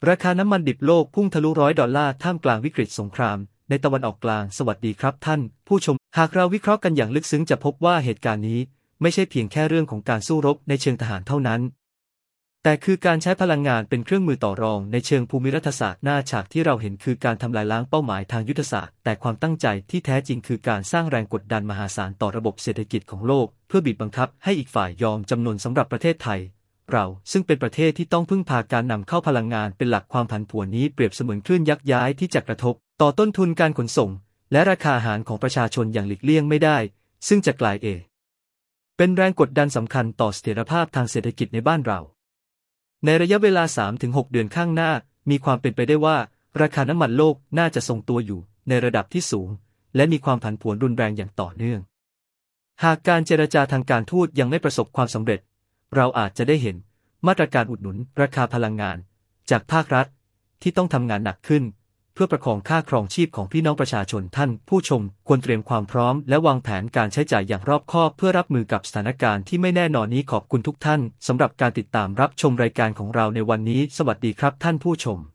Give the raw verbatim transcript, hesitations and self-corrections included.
ราคาน้ำมันดิบโลกพุ่งทะลุร้อยดอลลาร์ท่ามกลางวิกฤตสงครามในตะวันออกกลางสวัสดีครับท่านผู้ชมหากเราวิเคราะห์กันอย่างลึกซึ้งจะพบว่าเหตุการณ์นี้ไม่ใช่เพียงแค่เรื่องของการสู้รบในเชิงทหารเท่านั้นแต่คือการใช้พลังงานเป็นเครื่องมือต่อรองในเชิงภูมิรัฐศาสตร์หน้าฉากที่เราเห็นคือการทำลายล้างเป้าหมายทางยุทธศาสตร์แต่ความตั้งใจที่แท้จริงคือการสร้างแรงกดดันมหาศาลต่อระบบเศรษฐกิจของโลกเพื่อบีบบังคับให้อีกฝ่ายยอมจำนนสำหรับประเทศไทยเราซึ่งเป็นประเทศที่ต้องพึ่งพาการนำเข้าพลังงานเป็นหลักความผันผวนนี้เปรียบเสมือนคลื่นยักษ์ย้ายที่จะกระทบต่อต้นทุนการขนส่งและราคาอาหารของประชาชนอย่างหลีกเลี่ยงไม่ได้ซึ่งจะกลายเอเป็นแรงกดดันสำคัญต่อเสถียรภาพทางเศรษฐกิจในบ้านเราในระยะเวลา สามถึงหก เดือนข้างหน้ามีความเป็นไปได้ว่าราคาน้ำมันโลกน่าจะทรงตัวอยู่ในระดับที่สูงและมีความผันผวนรุนแรงอย่างต่อเนื่องหากการเจรจาทางการทูตยังไม่ประสบความสำเร็จเราอาจจะได้เห็นมาตรการอุดหนุนราคาพลังงานจากภาครัฐที่ต้องทำงานหนักขึ้นเพื่อประคองค่าครองชีพของพี่น้องประชาชนท่านผู้ชมควรเตรียมความพร้อมและวางแผนการใช้จ่ายอย่างรอบคอบเพื่อรับมือกับสถานการณ์ที่ไม่แน่นอนนี้ขอบคุณทุกท่านสำหรับการติดตามรับชมรายการของเราในวันนี้สวัสดีครับท่านผู้ชม